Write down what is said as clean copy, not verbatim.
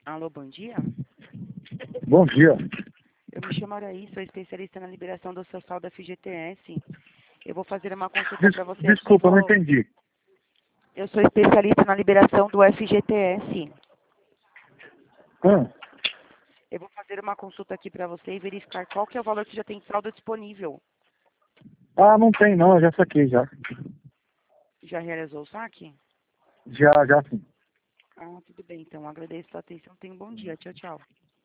Alô, bom dia. Bom dia. Eu me chamo Araí, sou especialista na liberação do seu saldo FGTS. Eu vou fazer uma consulta para você Desculpa, aqui. não entendi. Eu sou especialista na liberação do FGTS. Ah, Eu vou fazer uma consulta aqui para você e verificar qual que é o valor que já tem saldo disponível. não tem não, eu já saquei já. Já realizou o saque? Já sim. Ah, tudo bem, então. Agradeço a sua atenção. Tenha um bom dia. Tchau, tchau.